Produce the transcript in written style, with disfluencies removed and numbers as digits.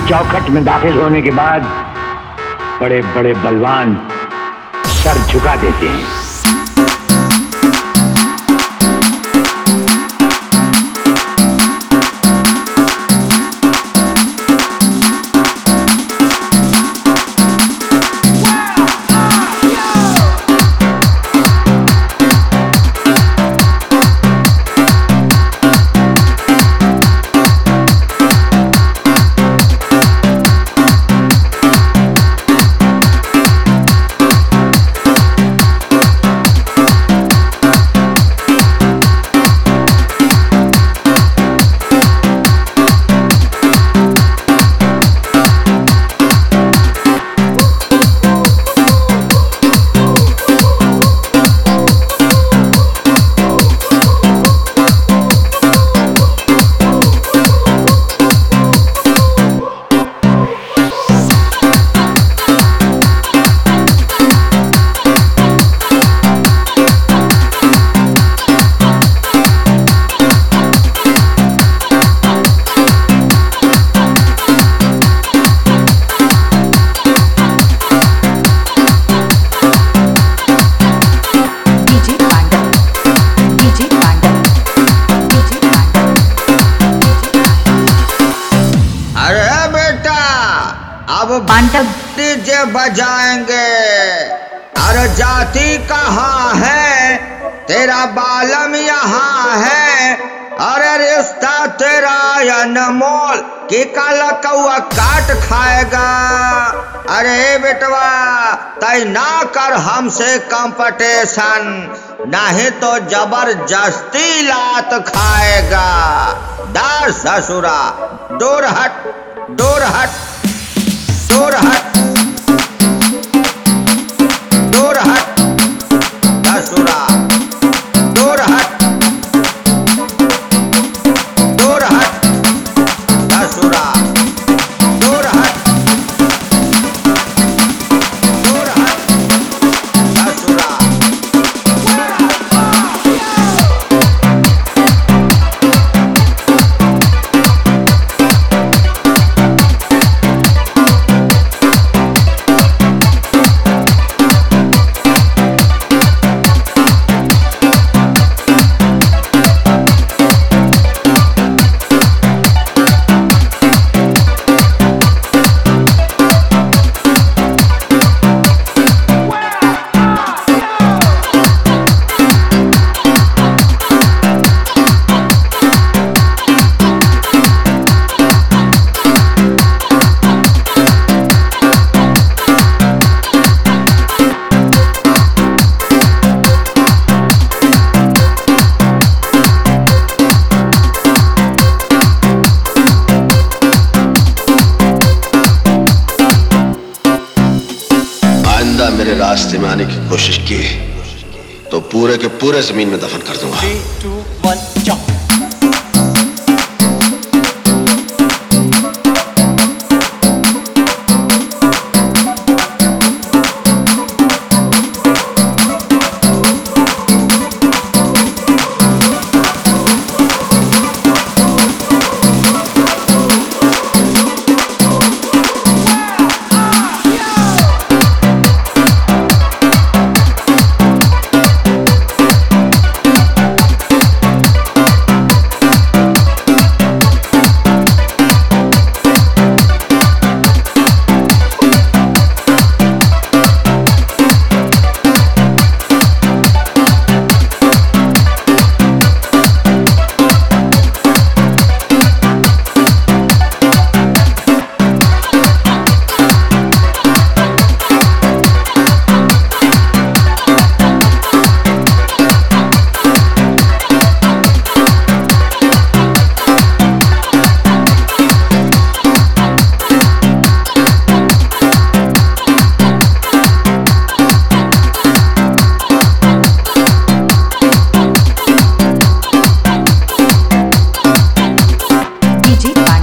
चौखट में दाखिल होने के बाद बड़े बड़े बलवान सर झुका देते हैं। डीजे बजाएंगे। अरे जाति कहाँ है, तेरा बालम यहाँ है। अरे रिश्ता तेरा अनमोल कि काला कौआ काट खाएगा। अरे बेटवा तय ना कर हमसे कंपटीशन, नहीं तो जबरदस्ती लात खाएगा। दार ससुरा दूर हट, दूर हट, दूर हट, दूर हट, ससुरा दूर हट, दूर हट, ससुरा दूर हट, दूर हट, ससुरा। मेरे रास्ते में आने की कोशिश की तो पूरे के पूरे जमीन में दफन कर दूंगा। 3, 2, 1 jump। DJ